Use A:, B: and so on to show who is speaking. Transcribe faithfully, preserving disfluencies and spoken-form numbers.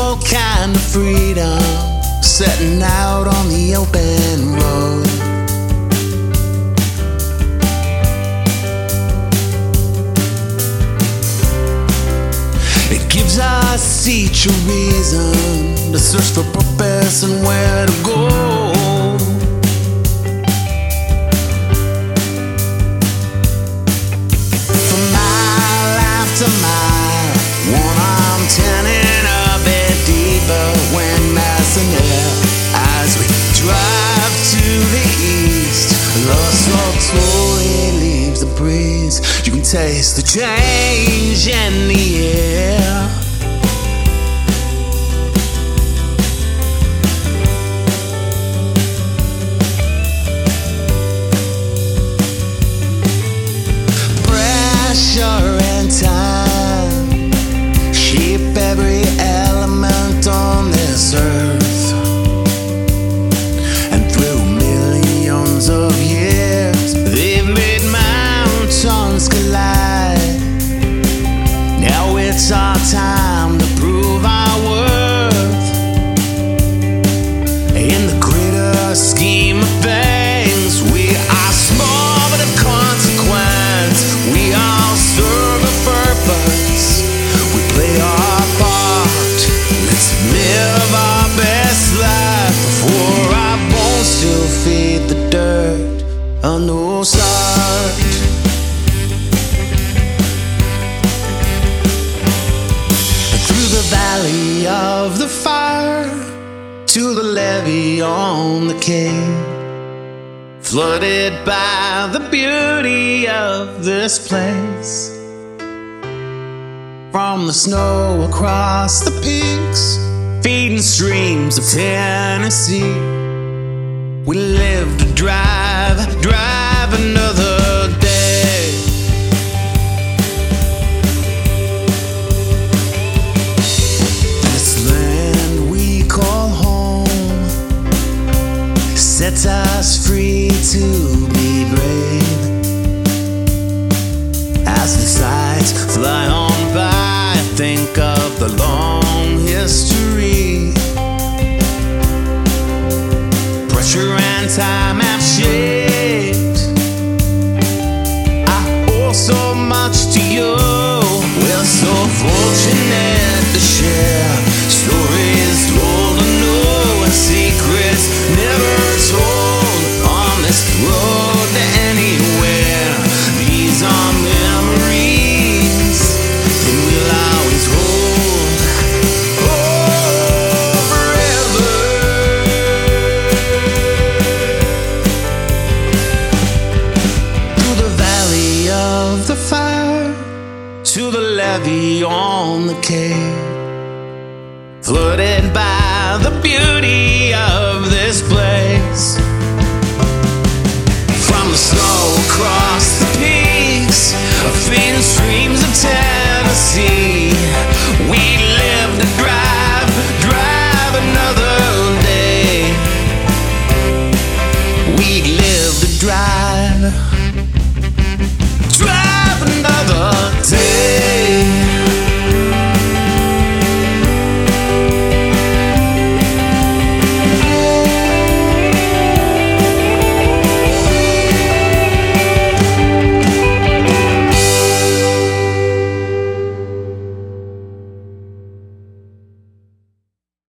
A: special kind of freedom, setting out on the open road. It gives us each a reason to search for purpose and where to go. From mile after mile, one arm turning a bit deeper when messing up. As we drive to the east, the smoke slowly leaves the breeze. You can taste the change in the air. Pressure and time shape every element on this earth, and through millions of years they've made mountains collide. Now it's our time to prove our worth in the greater scheme of things. We are small but of consequence. We all serve a purpose. We play our part. Let's live our best life before our bones still feed the dirt. A new start. Through the valley of the fire to the levee on the cave, flooded by the beauty of this place. From the snow across the peaks, feeding streams of Tennessee, we live to drive, drive another day. This land we call home sets us free to be brave. As the sights fly on by, think of the long history. Pressure and time have shaped. I owe so much to you. We're so fortunate to share stories told to know and secrets never told on this road to anywhere. These are memories that we'll always hold. Oh, forever. Through the valley of the fire to the levee on the cave, flooded by the beauty of this place. From the snow across the peaks, feeding streams of Tennessee, we live to drive, drive another day. We live to drive, drive another day.